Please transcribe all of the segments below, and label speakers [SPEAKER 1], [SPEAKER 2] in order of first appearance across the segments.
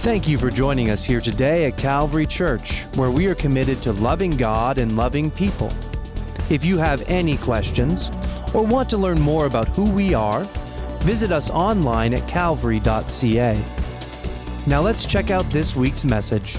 [SPEAKER 1] Thank you for joining us here today at Calvary Church, where we are committed to loving God and loving people. If you have any questions or want to learn more about who we are, visit us online at calvary.ca. Now let's check out this week's message.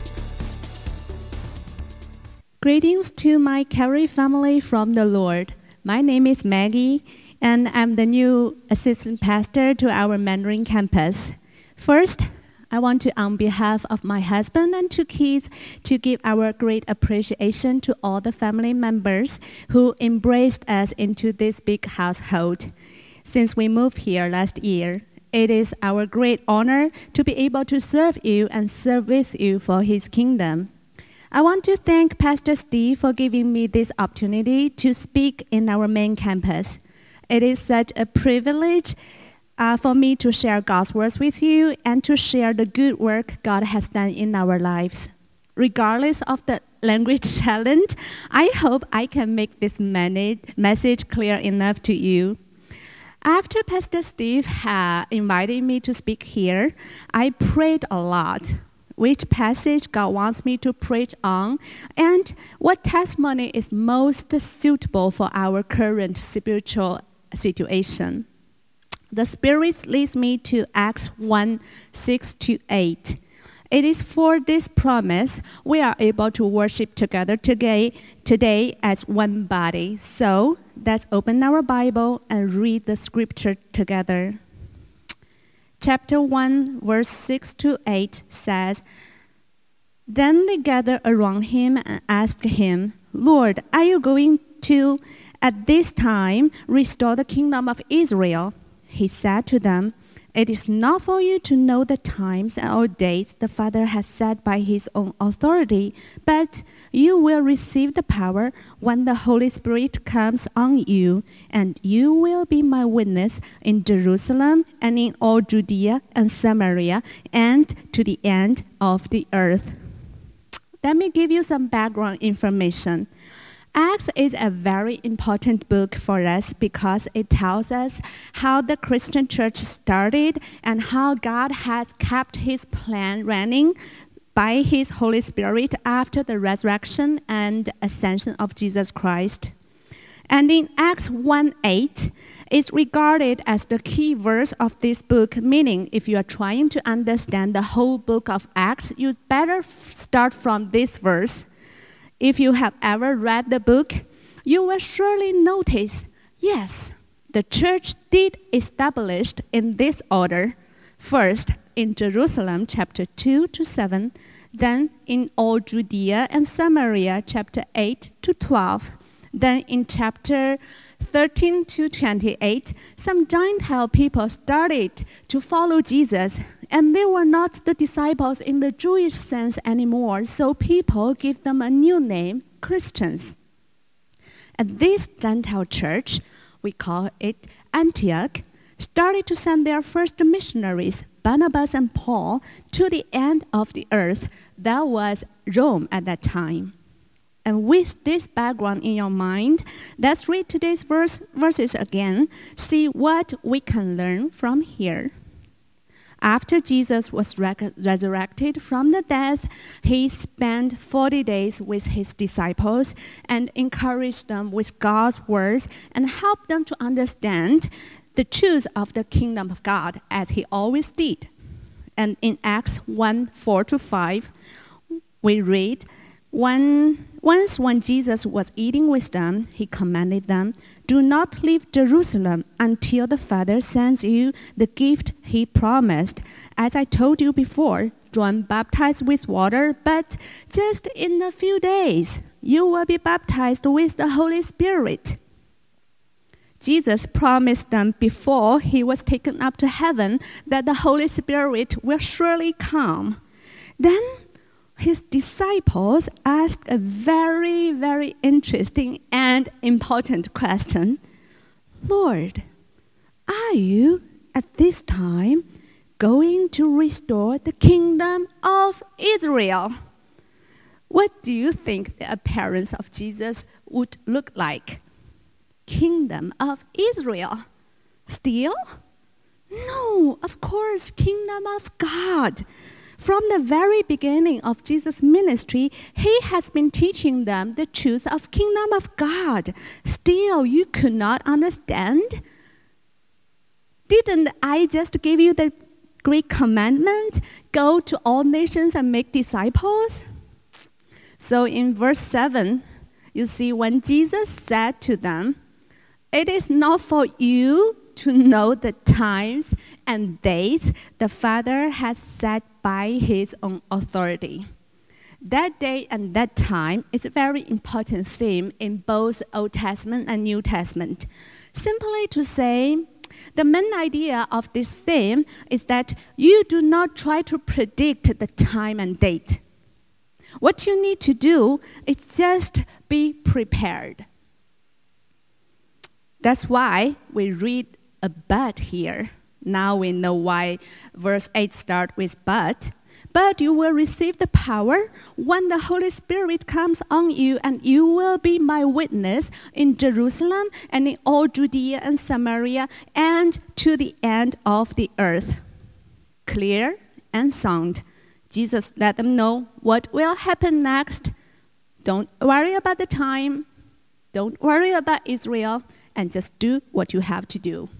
[SPEAKER 2] Greetings to my Calvary family from the Lord. My name is Maggie, and I'm the new assistant pastor to our Mandarin campus. First, I want to, on behalf of my husband and two kids, to give our great appreciation to all the family members who embraced us into this big household. Since we moved here last year, it is our great honor to be able to serve you and serve with you for His kingdom. I want to thank Pastor Steve for giving me this opportunity to speak in our main campus. It is such a privilege for me to share God's words with you and to share the good work God has done in our lives. Regardless of the language challenge, I hope I can make this message clear enough to you. After Pastor Steve had invited me to speak here, I prayed a lot. Which passage God wants me to preach on, and what testimony is most suitable for our current spiritual situation. The Spirit leads me to Acts 1:6-8. It is for this promise we are able to worship together today as one body. So let's open our Bible and read the scripture together. Chapter 1, verse 6-8 says, "Then they gathered around him and asked him, 'Lord, are you going to, at this time, restore the kingdom of Israel?' He said to them, 'It is not for you to know the times or dates the Father has set by His own authority, but you will receive the power when the Holy Spirit comes on you, and you will be my witness in Jerusalem and in all Judea and Samaria and to the end of the earth.'" Let me give you some background information. Acts is a very important book for us because it tells us how the Christian church started and how God has kept His plan running by His Holy Spirit after the resurrection and ascension of Jesus Christ. And in Acts 1:8, it's regarded as the key verse of this book, meaning if you are trying to understand the whole book of Acts, you better start from this verse. If you have ever read the book, you will surely notice, yes, the church did established in this order. First, in Jerusalem, chapter 2-7, then in all Judea and Samaria, chapter 8-12. Then in chapter 13-28, some Gentile people started to follow Jesus, and they were not the disciples in the Jewish sense anymore, so people give them a new name, Christians. And this Gentile church, we call it Antioch, started to send their first missionaries, Barnabas and Paul, to the end of the earth. That was Rome at that time. And with this background in your mind, let's read today's verses again, see what we can learn from here. After Jesus was resurrected from the dead, He spent 40 days with His disciples and encouraged them with God's words and helped them to understand the truth of the kingdom of God, as He always did. And in Acts 1:4-5, we read, Once when Jesus was eating with them, He commanded them, "Do not leave Jerusalem until the Father sends you the gift He promised. As I told you before, John baptized with water, but just in a few days, you will be baptized with the Holy Spirit." Jesus promised them before He was taken up to heaven that the Holy Spirit will surely come. Then His disciples asked a very, very interesting and important question. "Lord, are you at this time going to restore the kingdom of Israel?" What do you think the appearance of Jesus would look like? Kingdom of Israel. Still? No, of course, kingdom of God. From the very beginning of Jesus' ministry, he has been teaching them the truth of kingdom of God. Still, you could not understand? Didn't I just give you the great commandment? Go to all nations and make disciples? So in verse 7, you see when Jesus said to them, "It is not for you to know the times and dates the Father has set by his own authority." That day and that time is a very important theme in both Old Testament and New Testament. Simply to say, the main idea of this theme is that you do not try to predict the time and date. What you need to do is just be prepared. That's why we read a but here. Now we know why verse 8 starts with but. But you will receive the power when the Holy Spirit comes on you, and you will be my witness in Jerusalem and in all Judea and Samaria and to the end of the earth. Clear and sound. Jesus let them know what will happen next. Don't worry about the time. Don't worry about Israel, and just do what you have to do.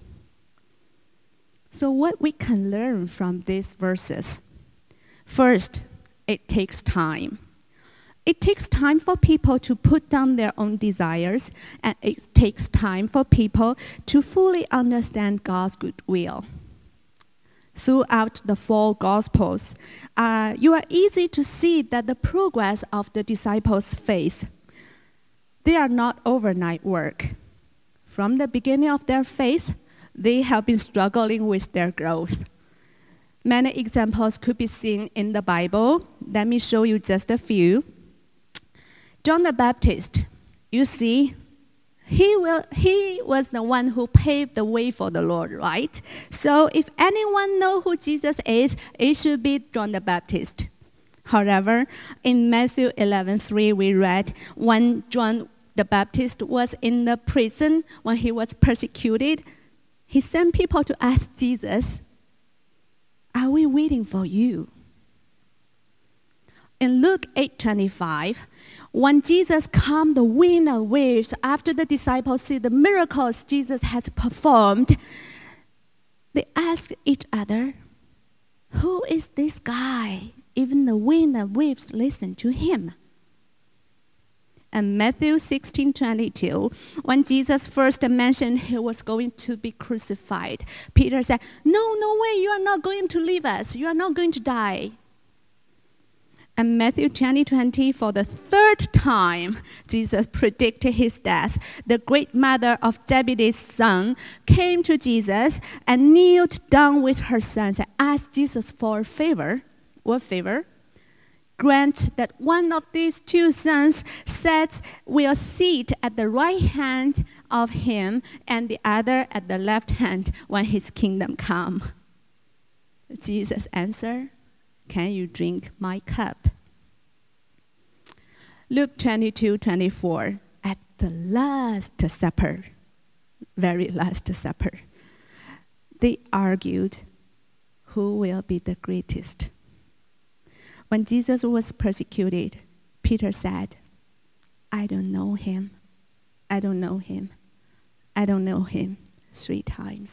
[SPEAKER 2] So what we can learn from these verses? First, it takes time. It takes time for people to put down their own desires, and it takes time for people to fully understand God's good will. Throughout the 4 Gospels, you are easy to see that the progress of the disciples' faith, they are not overnight work. From the beginning of their faith, they have been struggling with their growth. Many examples could be seen in the Bible. Let me show you just a few. John the Baptist, you see, he was the one who paved the way for the Lord, right? So if anyone knows who Jesus is, it should be John the Baptist. However, in Matthew 11:3, we read when John the Baptist was in the prison, when he was persecuted, he sent people to ask Jesus, "Are we waiting for you?" In Luke 8:25, when Jesus calmed the wind and waves after the disciples see the miracles Jesus has performed, they asked each other, "Who is this guy? Even the wind and waves listen to him." And Matthew 16:22, when Jesus first mentioned he was going to be crucified, Peter said, No way, you are not going to leave us. You are not going to die. And Matthew 20:20, for the 3rd time, Jesus predicted his death. The great mother of Zebedee's son came to Jesus and kneeled down with her sons and asked Jesus for a favor. What favor? Grant that one of these 2 sons will sit at the right hand of him and the other at the left hand when his kingdom come. Jesus answered, "Can you drink my cup?" Luke 22:24, at the Last Supper, very Last Supper, they argued who will be the greatest. When Jesus was persecuted, Peter said, "I don't know him. I don't know him. I don't know him," 3 times.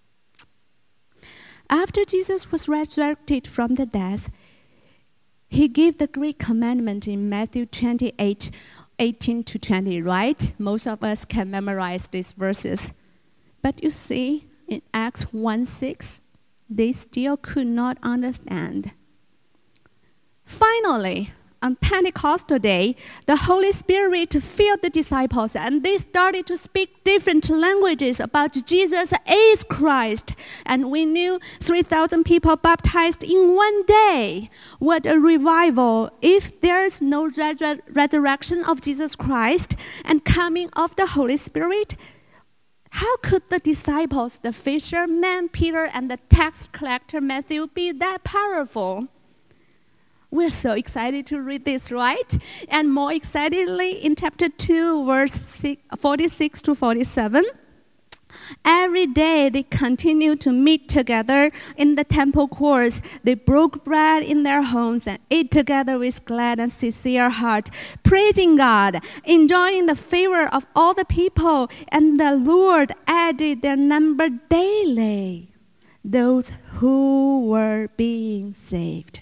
[SPEAKER 2] After Jesus was resurrected from the death, he gave the great commandment in Matthew 28:18-20, right? Most of us can memorize these verses. But you see, in Acts 1:6, they still could not understand. Finally, on Pentecostal day, the Holy Spirit filled the disciples, and they started to speak different languages about Jesus is Christ. And we knew 3,000 people baptized in one day. What a revival! If there is no resurrection of Jesus Christ and coming of the Holy Spirit, how could the disciples, the fisherman Peter and the tax collector Matthew, be that powerful? We're so excited to read this, right? And more excitedly in chapter 2, verse 46-47. Every day they continued to meet together in the temple courts. They broke bread in their homes and ate together with glad and sincere heart, praising God, enjoying the favor of all the people. And the Lord added their number daily, those who were being saved.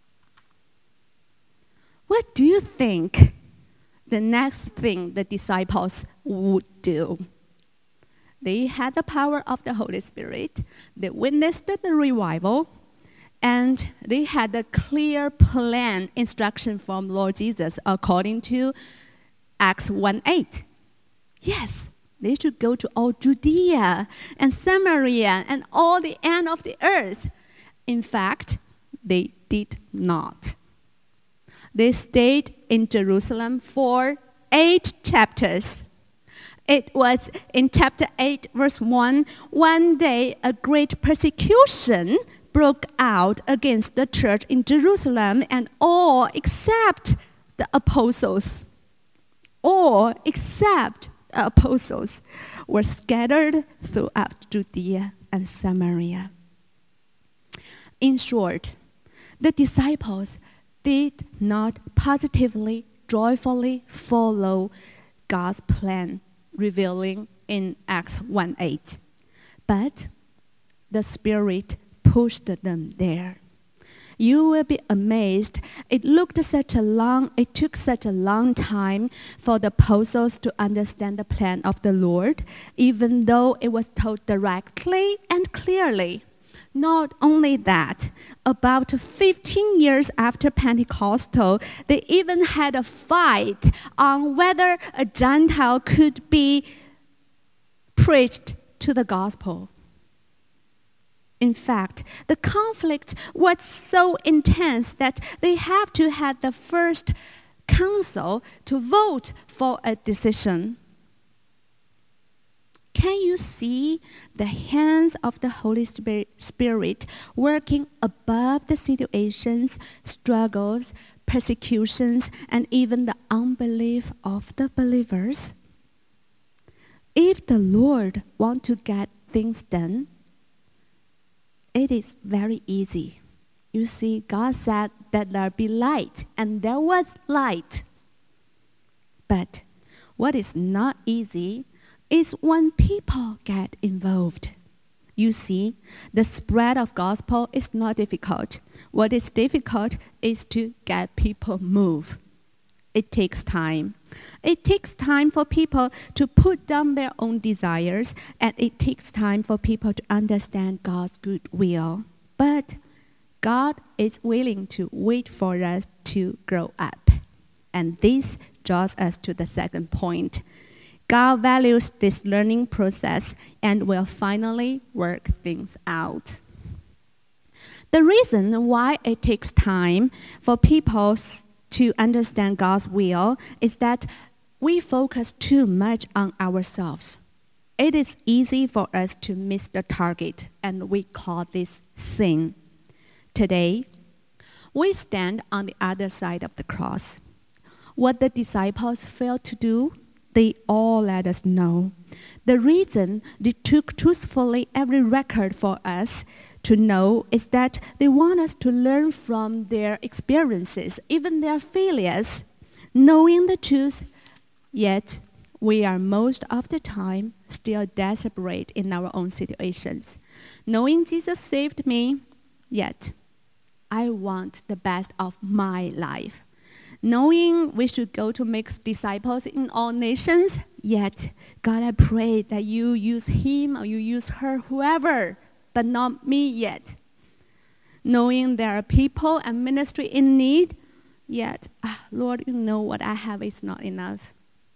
[SPEAKER 2] What do you think the next thing the disciples would do? They had the power of the Holy Spirit. They witnessed the revival. And they had a clear plan, instruction from Lord Jesus according to Acts 1:8. Yes, they should go to all Judea and Samaria and all the end of the earth. In fact, they did not. They stayed in Jerusalem for 8 chapters. It was in chapter 8, verse 1, one day a great persecution broke out against the church in Jerusalem, and all except the apostles, were scattered throughout Judea and Samaria. In short, the disciples did not positively, joyfully follow God's plan, revealing in Acts 1:8. But the Spirit pushed them there. You will be amazed. It took such a long time for the apostles to understand the plan of the Lord, even though it was told directly and clearly. Not only that, about 15 years after Pentecostal, they even had a fight on whether a Gentile could be preached to the gospel. In fact, the conflict was so intense that they have to have the first council to vote for a decision. Can you see the hands of the Holy Spirit working above the situations, struggles, persecutions, and even the unbelief of the believers? If the Lord wants to get things done, it is very easy. You see, God said that there be light, and there was light. But what is not easy is when people get involved. You see, the spread of gospel is not difficult. What is difficult is to get people move. It takes time. It takes time for people to put down their own desires, and it takes time for people to understand God's good will. But God is willing to wait for us to grow up. And this draws us to the second point. God values this learning process and will finally work things out. The reason why it takes time for people to understand God's will is that we focus too much on ourselves. It is easy for us to miss the target, and we call this sin. Today, we stand on the other side of the cross. What the disciples failed to do, they all let us know. The reason they took truthfully every record for us to know is that they want us to learn from their experiences, even their failures, knowing the truth, yet we are most of the time still desperate in our own situations. Knowing Jesus saved me, yet I want the best of my life. Knowing we should go to make disciples in all nations, yet, God, I pray that you use him or you use her, whoever, but not me yet. Knowing there are people and ministry in need, yet, Lord, you know what I have is not enough.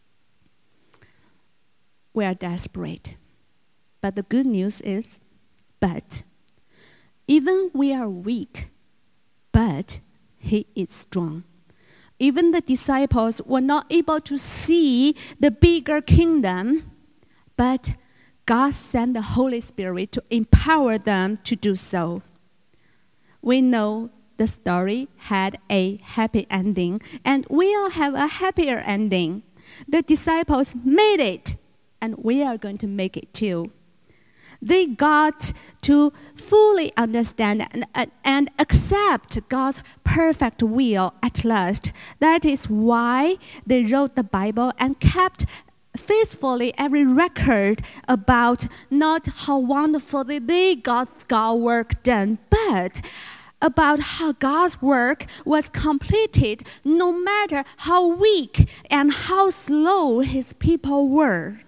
[SPEAKER 2] We are desperate. But the good news is, but even we are weak, but he is strong. Even the disciples were not able to see the bigger kingdom, but God sent the Holy Spirit to empower them to do so. We know the story had a happy ending, and we'll have a happier ending. The disciples made it, and we are going to make it too. They got to fully understand and accept God's perfect will at last. That is why they wrote the Bible and kept faithfully every record about not how wonderfully they got God's work done, but about how God's work was completed no matter how weak and how slow his people were.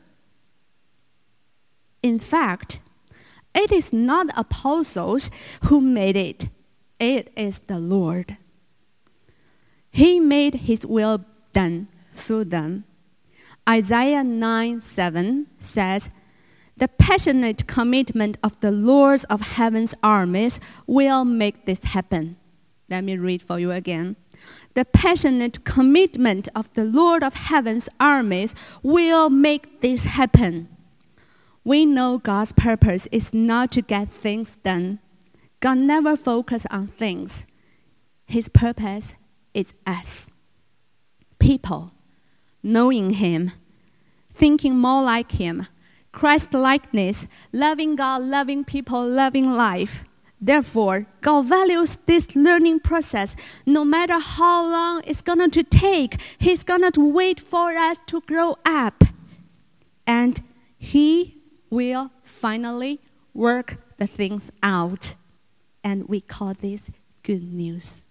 [SPEAKER 2] In fact, it is not the apostles who made it. It is the Lord. He made his will done through them. Isaiah 9:7 says, "The passionate commitment of the Lord of heaven's armies will make this happen." Let me read for you again. The passionate commitment of the Lord of heaven's armies will make this happen. We know God's purpose is not to get things done. God never focuses on things. His purpose is us. People, knowing him, thinking more like him, Christ-likeness, loving God, loving people, loving life. Therefore, God values this learning process. No matter how long it's going to take, he's going to wait for us to grow up. And he will finally work the things out. And we call this good news.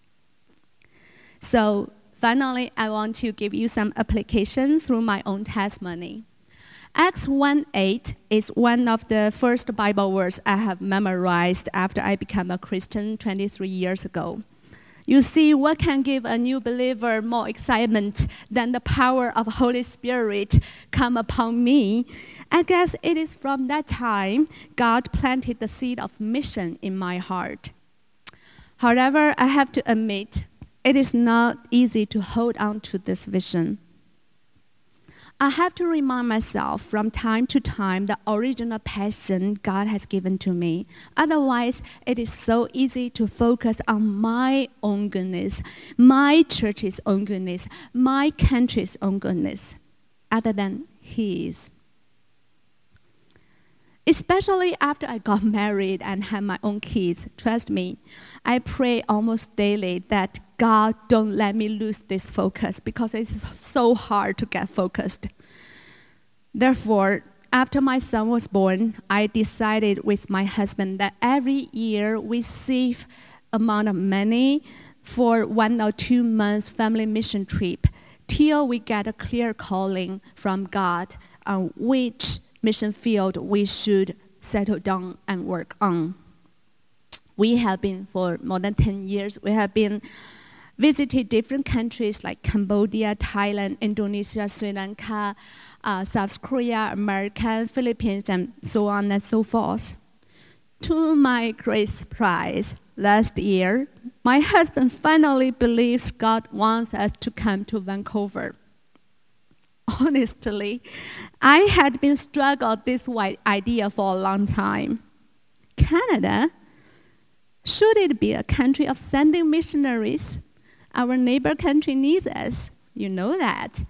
[SPEAKER 2] So finally, I want to give you some application through my own testimony. Acts 1:8 is one of the first Bible words I have memorized after I became a Christian 23 years ago. You see, what can give a new believer more excitement than the power of Holy Spirit come upon me? I guess it is from that time God planted the seed of mission in my heart. However, I have to admit, it is not easy to hold on to this vision. I have to remind myself from time to time the original passion God has given to me. Otherwise, it is so easy to focus on my own goodness, my church's own goodness, my country's own goodness, other than his. Especially after I got married and had my own kids, trust me, I pray almost daily that God, don't let me lose this focus because it's so hard to get focused. Therefore, after my son was born, I decided with my husband that every year we save amount of money for 1 or 2 months family mission trip till we get a clear calling from God on which mission field we should settle down and work on. We have been, for more than 10 years, we have been visited different countries like Cambodia, Thailand, Indonesia, Sri Lanka, South Korea, America, Philippines, and so on and so forth. To my great surprise, last year, my husband finally believes God wants us to come to Vancouver. Honestly, I had been struggling with this idea for a long time. Canada, should it be a country of sending missionaries? Our neighbor country needs us. You know that.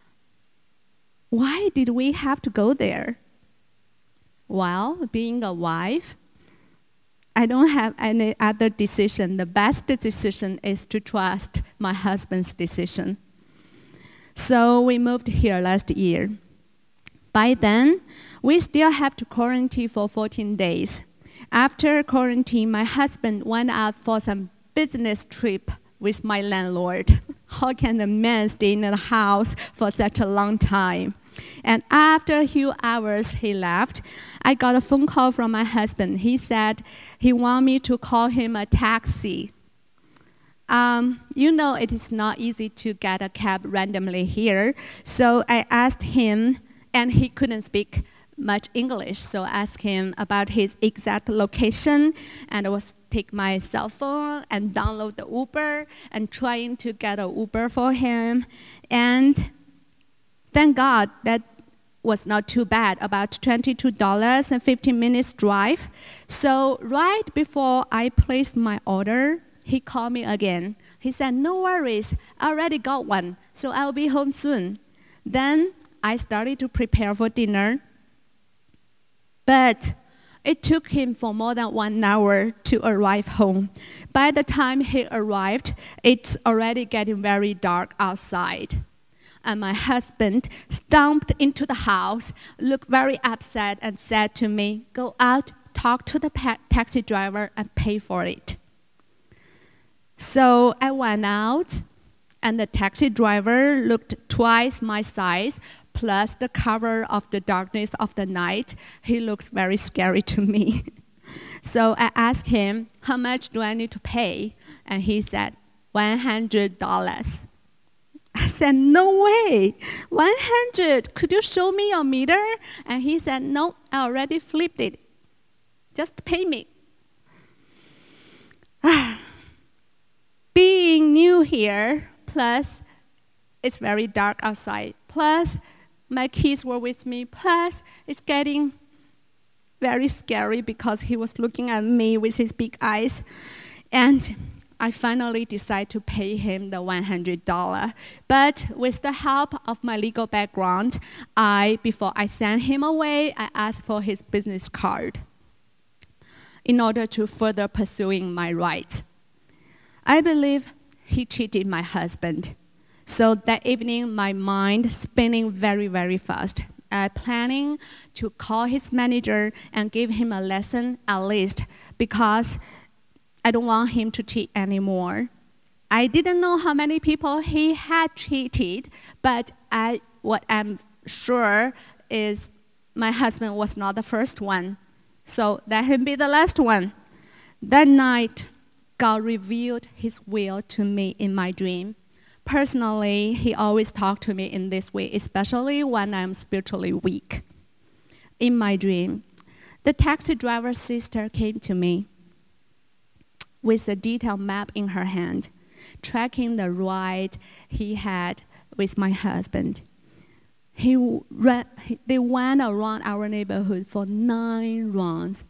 [SPEAKER 2] Why did we have to go there? Well, being a wife, I don't have any other decision. The best decision is to trust my husband's decision. So we moved here last year. By then, we still have to quarantine for 14 days. After quarantine, my husband went out for some business trip with my landlord. How can a man stay in the house for such a long time? And after a few hours he left, I got a phone call from my husband. He said he wanted me to call him a taxi. You know it is not easy to get a cab randomly here. So I asked him, and he couldn't speak much English, so I asked him about his exact location, and I was take my cell phone and download the Uber and trying to get an Uber for him. And thank God that was not too bad, about $22 and 15 minutes drive. So right before I placed my order, he called me again. He said, "No worries, I already got one, so I'll be home soon." Then I started to prepare for dinner. But It took him for more than 1 hour to arrive home. By the time he arrived, it's already getting very dark outside. And my husband stomped into the house, looked very upset, and said to me, "Go out, talk to the taxi driver, and pay for it." So I went out, and the taxi driver looked twice my size, plus the cover of the darkness of the night. He looks very scary to me. So I asked him, "How much do I need to pay?" And he said, $100. I said, "No way, 100. Could you show me your meter?" And he said, "No, I already flipped it. Just pay me." Being new here, plus it's very dark outside, plus my kids were with me, plus it's getting very scary because he was looking at me with his big eyes. And I finally decided to pay him the $100. But with the help of my legal background, before I sent him away, I asked for his business card in order to further pursuing my rights. I believe he cheated my husband. So that evening, my mind spinning very, very fast. Planning to call his manager and give him a lesson at least, because I don't want him to cheat anymore. I didn't know how many people he had cheated, but what I'm sure is my husband was not the first one. So let him be the last one. That night, God revealed his will to me in my dream. Personally, he always talked to me in this way, especially when I'm spiritually weak. In my dream, the taxi driver's sister came to me with a detailed map in her hand, tracking the ride he had with my husband. They went around our neighborhood for 9 rounds.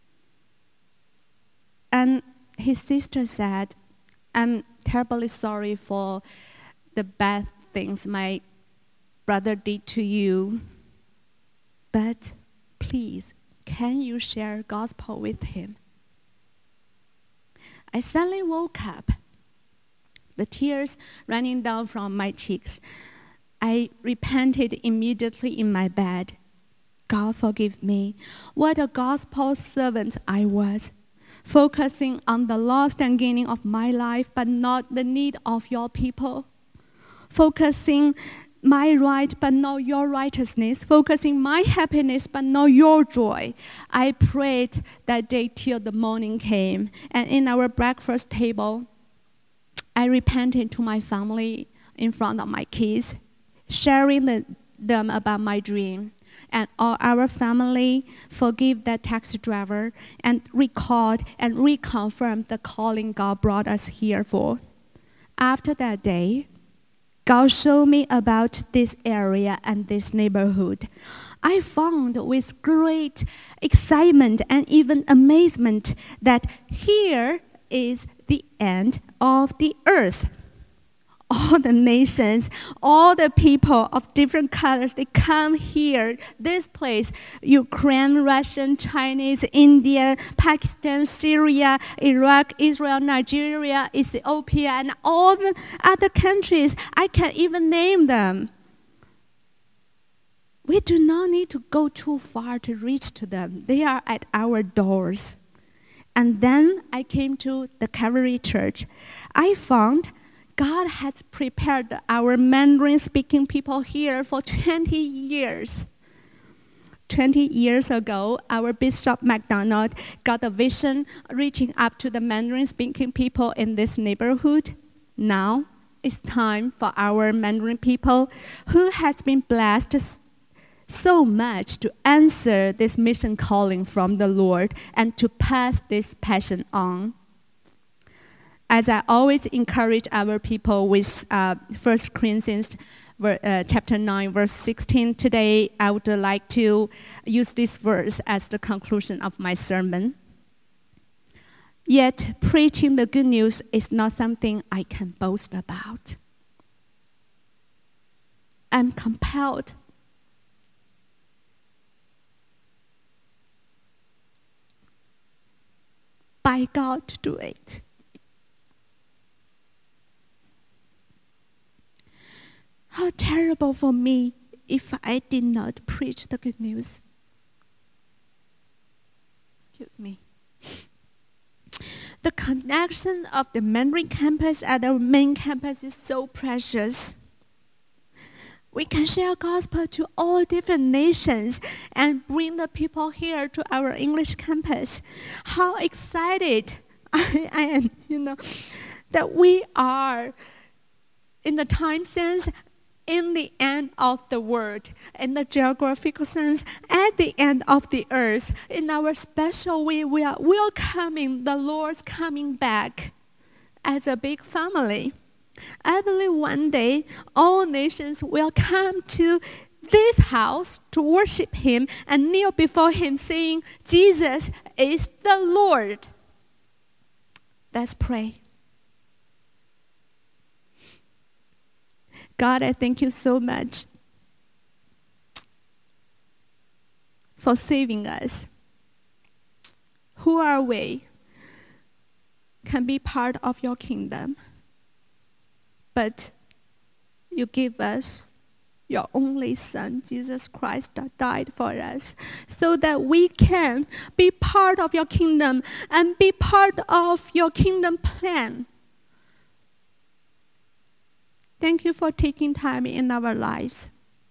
[SPEAKER 2] And his sister said, "I'm terribly sorry for the bad things my brother did to you, but please, can you share gospel with him?" I suddenly woke up, the tears running down from my cheeks. I repented immediately in my bed. God forgive me. What a gospel servant I was, focusing on the lost and gaining of my life, but not the need of your people. Focusing my right, but not your righteousness. Focusing my happiness, but not your joy. I prayed that day till the morning came. And in our breakfast table, I repented to my family in front of my kids, sharing them about my dream. And all our family forgave that taxi driver and recalled and reconfirmed the calling God brought us here for. After that day, God showed me about this area and this neighborhood. I found with great excitement and even amazement that here is the end of the earth. All the nations, all the people of different colors, they come here, this place, Ukraine, Russian, Chinese, India, Pakistan, Syria, Iraq, Israel, Nigeria, Ethiopia, and all the other countries. I can't even name them. We do not need to go too far to reach to them. They are at our doors. And then I came to the Calvary Church. I found God has prepared our Mandarin-speaking people here for 20 years. 20 years ago, our Bishop McDonald got a vision reaching up to the Mandarin-speaking people in this neighborhood. Now, it's time for our Mandarin people who has been blessed so much to answer this mission calling from the Lord and to pass this passion on. As I always encourage our people with 1 Corinthians chapter 9, verse 16, today I would like to use this verse as the conclusion of my sermon. Yet preaching the good news is not something I can boast about. I'm compelled I got to do it. How terrible for me if I did not preach the good news. Excuse me. The connection of the Mandarin campus and our main campus is so precious. We can share gospel to all different nations and bring the people here to our English campus. How excited I am, that we are, in the time sense, in the end of the world, in the geographical sense, at the end of the earth. In our special way, we are welcoming the Lord's coming back as a big family. I believe one day all nations will come to this house to worship Him and kneel before Him, saying, Jesus is the Lord. Let's pray. God, I thank you so much for saving us. Who are we? Can be part of your kingdom. But you give us your only Son, Jesus Christ, that died for us, so that we can be part of your kingdom and be part of your kingdom plan. Thank you for taking time in our lives.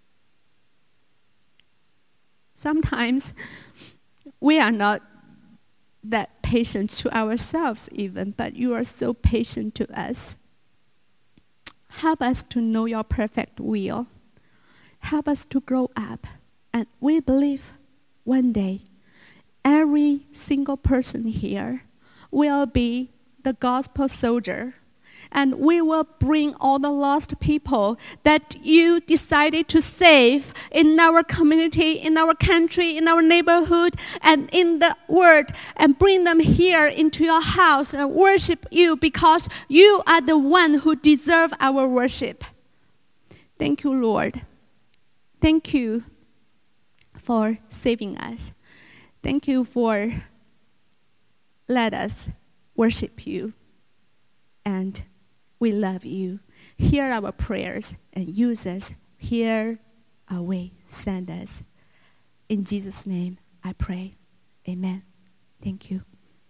[SPEAKER 2] Sometimes we are not that patient to ourselves even, but you are so patient to us. Help us to know your perfect will. Help us to grow up. And we believe one day every single person here will be the gospel soldier. And we will bring all the lost people that you decided to save in our community, in our country, in our neighborhood, and in the world, and bring them here into your house and worship you, because you are the one who deserve our worship. Thank you, Lord. Thank you for saving us. Thank you for let us worship you. And we love you. Hear our prayers and use us. Hear our way. Send us. In Jesus' name I pray. Amen. Thank you.